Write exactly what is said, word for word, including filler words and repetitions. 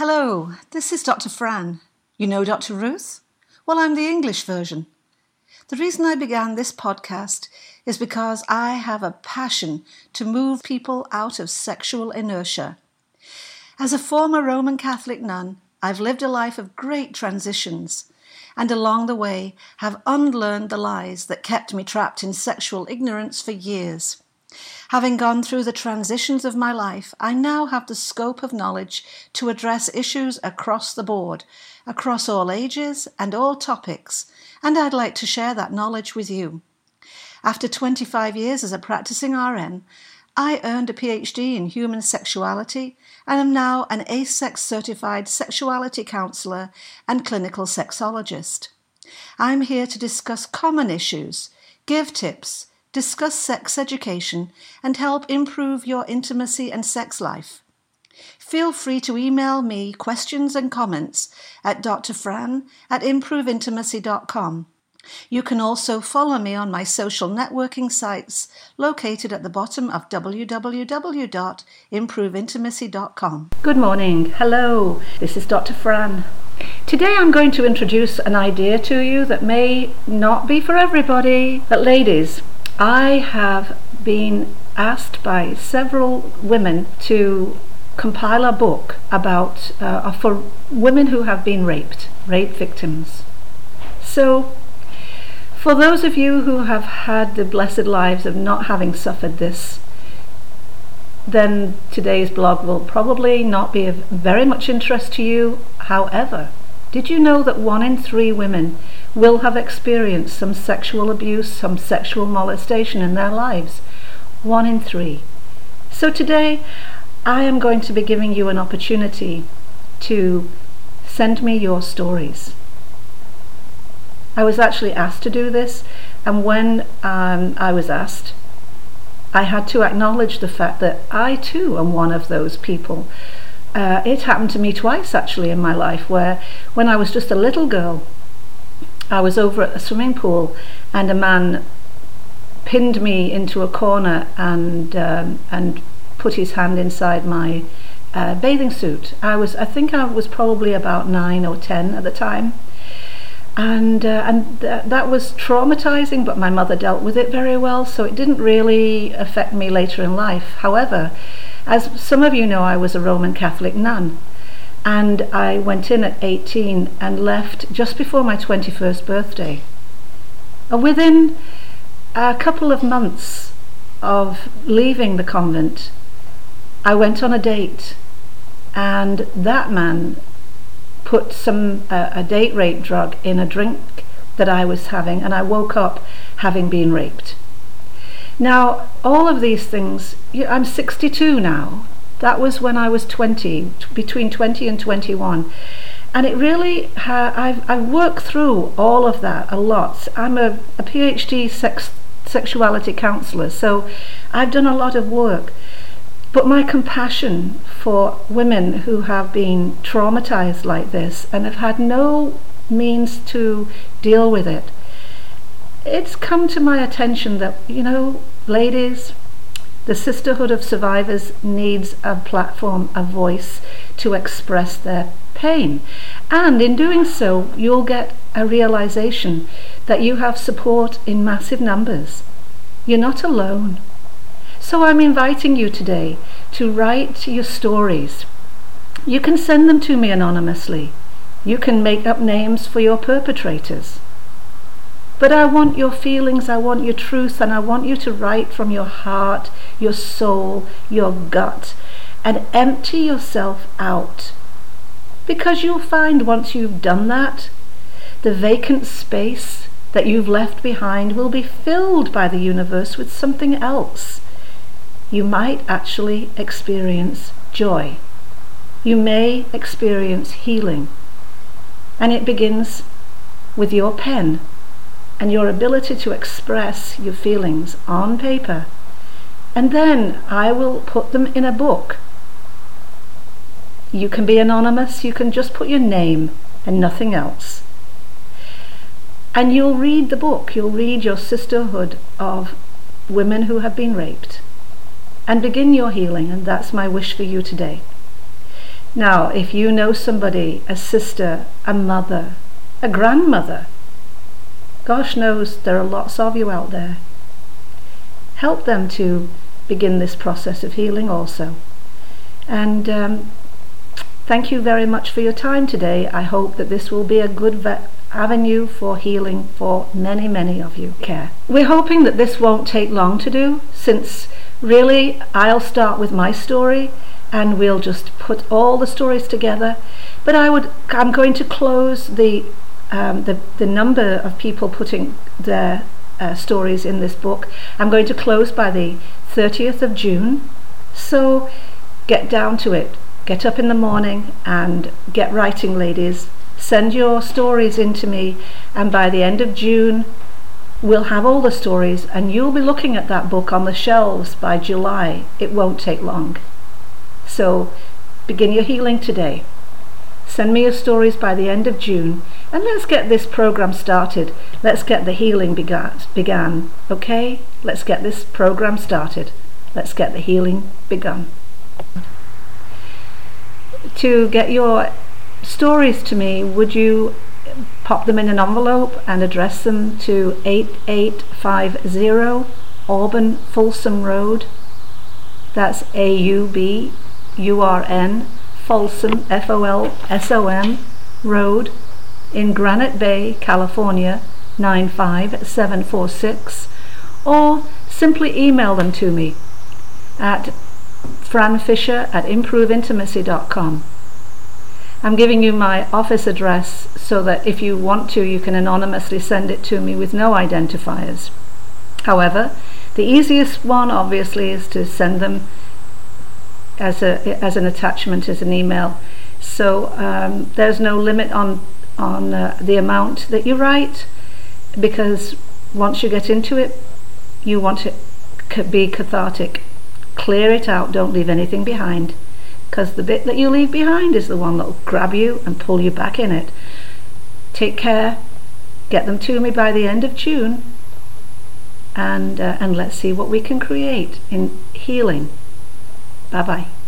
Hello, this is Doctor Fran. You know Doctor Ruth? Well, I'm the English version. The reason I began this podcast is because I have a passion to move people out of sexual inertia. As a former Roman Catholic nun, I've lived a life of great transitions, and along the way have unlearned the lies that kept me trapped in sexual ignorance for years. Having gone through the transitions of my life, I now have the scope of knowledge to address issues across the board, across all ages and all topics, and I'd like to share that knowledge with you. After twenty-five years as a practicing R N, I earned a P H D in human sexuality and am now an A S E X certified sexuality counsellor and clinical sexologist. I'm here to discuss common issues, give tips, discuss sex education, and help improve your intimacy and sex life. Feel free to email me questions and comments at drfran at improve intimacy dot com. You can also follow me on my social networking sites located at the bottom of w w w dot improve intimacy dot com. Good morning. Hello. This is Doctor Fran. Today I'm going to introduce an idea to you that may not be for everybody, but ladies, I have been asked by several women to compile a book about uh, for women who have been raped, rape victims. So, for those of you who have had the blessed lives of not having suffered this, then today's blog will probably not be of very much interest to you. However, did you know that one in three women will have experienced some sexual abuse, some sexual molestation in their lives? One in three. So today, I am going to be giving you an opportunity to send me your stories. I was actually asked to do this, and when um, I was asked, I had to acknowledge the fact that I too am one of those people. Uh, it happened to me twice actually in my life, where when I was just a little girl, I was over at a swimming pool and a man pinned me into a corner and um, and put his hand inside my uh, bathing suit. I was, I think I was probably about nine or ten at the time, and uh, and th- that was traumatizing. But my mother dealt with it very well, so it didn't really affect me later in life. However, as some of you know, I was a Roman Catholic nun, and I went in at eighteen and left just before my twenty-first birthday. Uh, within a couple of months of leaving the convent, I went on a date, and that man put some uh, a date rape drug in a drink that I was having, and I woke up having been raped. Now, all of these things, I'm sixty-two now. That was when I was twenty, between twenty and twenty-one. And it really, ha- I've, I've worked through all of that a lot. I'm a, a P H D sex, sexuality counsellor, so I've done a lot of work. But my compassion for women who have been traumatized like this and have had no means to deal with it, it's come to my attention that, you know, ladies, the Sisterhood of Survivors needs a platform, a voice to express their pain. And in doing so, you'll get a realization that you have support in massive numbers. You're not alone. So I'm inviting you today to write your stories. You can send them to me anonymously. You can make up names for your perpetrators. But I want your feelings, I want your truth, and I want you to write from your heart, your soul, your gut, and empty yourself out. Because you'll find once you've done that, the vacant space that you've left behind will be filled by the universe with something else. You might actually experience joy. You may experience healing. And it begins with your pen and your ability to express your feelings on paper. And then I will put them in a book. You can be anonymous, you can just put your name and nothing else. And you'll read the book, you'll read your Sisterhood of Women Who Have Been Raped, and begin your healing, and that's my wish for you today. Now, if you know somebody, a sister, a mother, a grandmother, gosh knows there are lots of you out there, help them to begin this process of healing also. And um, thank you very much for your time today. I hope that this will be a good ve- avenue for healing for many, many of you. Care. We're hoping that this won't take long to do, since really I'll start with my story and we'll just put all the stories together. But I would, I'm going to close the um, the, the number of people putting their uh, stories in this book. I'm going to close by the thirtieth of June. So get down to it. Get up in the morning and get writing, ladies. Send your stories in to me, and by the end of June we'll have all the stories, and you'll be looking at that book on the shelves by July. It won't take long. So begin your healing today. Send me your stories by the end of June, and let's get this program started. Let's get the healing began, began. Okay? Let's get this program started. Let's get the healing begun. To get your stories to me, would you pop them in an envelope and address them to eight eight five zero Auburn Folsom Road? That's A U B U R N Folsom, F O L S O M Road in Granite Bay, California nine five seven four six, or simply email them to me at fran fisher at improve intimacy dot com. I'm giving you my office address so that if you want to, you can anonymously send it to me with no identifiers. However, the easiest one obviously is to send them as a as an attachment, as an email. So um, there's no limit on on uh, the amount that you write, because once you get into it, you want it to be cathartic. Clear it out, don't leave anything behind, because the bit that you leave behind is the one that will grab you and pull you back in it. Take care, get them to me by the end of June, and uh, and let's see what we can create in healing. Bye bye.